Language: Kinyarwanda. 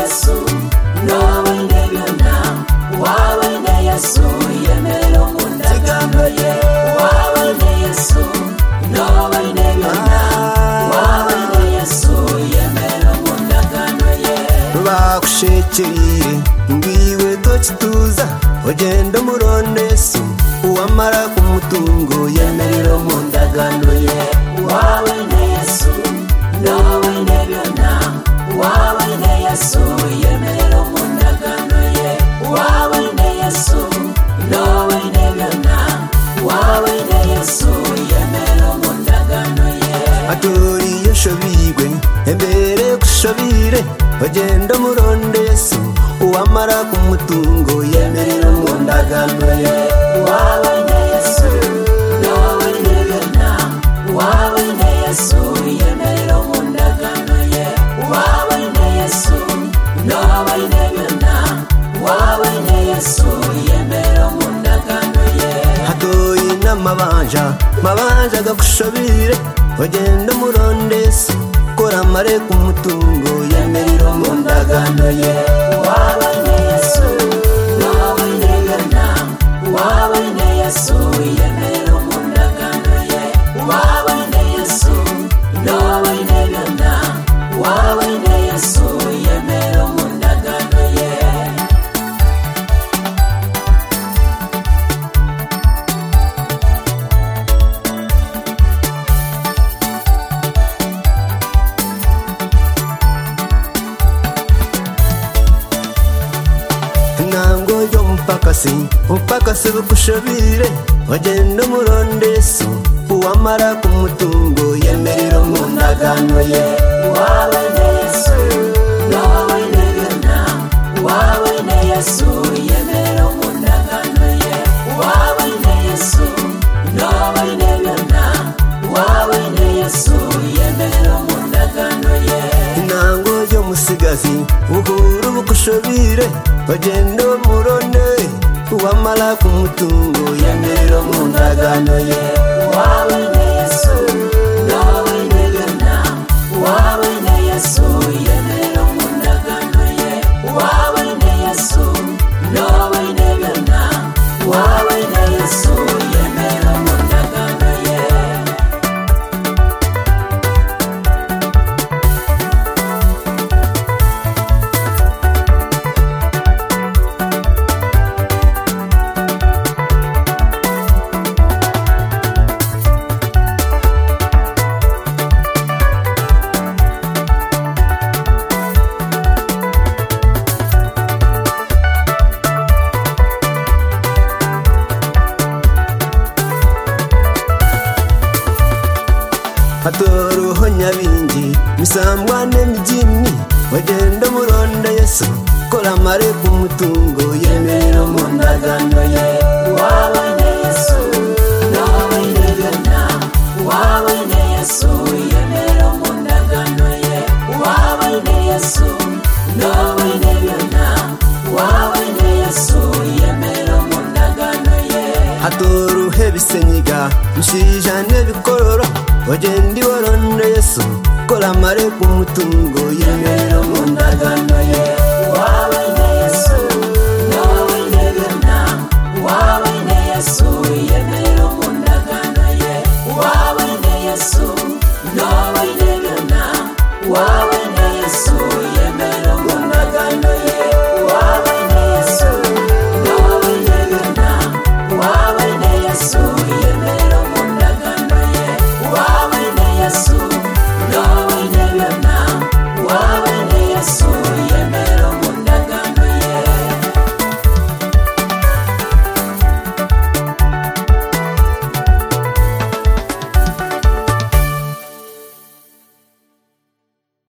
Yesu nawe nebyona wawe ne Yesu yemero mundagano ye wawe ne Yesu nawe nebyona wawe ne Yesu yemero mundagano ye bakushekeye ngiwe dokituza ogenda muronde Yesu uwamara kumutungo yemerero mundagano ye wawe ne Yesu nawe nebyona wawe ne Yesu yemero mundagano ye wawe ne Yesu nawe nebyona wawe ne Yesu yemero mundagano ye atori yeshobigwe embere kushobire ogenda muronde Yesu uwamara kumutungo yemerero mundagano ye wawe ne Yesu nawe nebyona wawe ne Yesu yemero mundagano ye wawe ne Yesu nawe nebyona wawe ne Yesu yemero mundagano ye hatoyi n'amabanja gakushobire ogenda muronde Yesu kora mare kumutungo yemerero mundagano ye wawe ne Yesu nawe nebyona wawe ne Yesu yemero mundagano ye wawe ne Yesu nawe nebyona wawe ne Yesu yemero mundagano ye nango yo mpakasi bukushobire ogenda muronde Yesu uwamara kumutungo yemerero mundagano ye wawe ne Yesu nawe nebyona wawe ne Yesu yemero mundagano ye wawe ne Yesu nawe nebyona wawe ne Yesu yemero mundagano ye nango yo musigazi uhuru bukushobire ogenda muronde uwamara kumutungo yemerero mundagano ye wawe ne Yesu nawe nebyona wawe ne Yesu yemero mundagano ye wawe ne Yesu nawe nebyona wawe ne Yesu yemero mundagano ye hatoruho nyabingi misambwa n'emijini ogenda muronde Yesu kora mare kumutungo yemerero mundagano ye wawe ne Yesu nawe nebyona wawe ne Yesu yemero mundagano ye wawe ne Yesu nawe nebyona wawe ne Yesu yemero mundagano ye hatoruhe bisenyiga mshija n'ebikororo ogenda waronde Yesu kora mare kumutungo yemerero mundagano ye wawe ne Yesu nawe nebyona wawe ne Yesu yemero mundagano ye wawe ne Yesu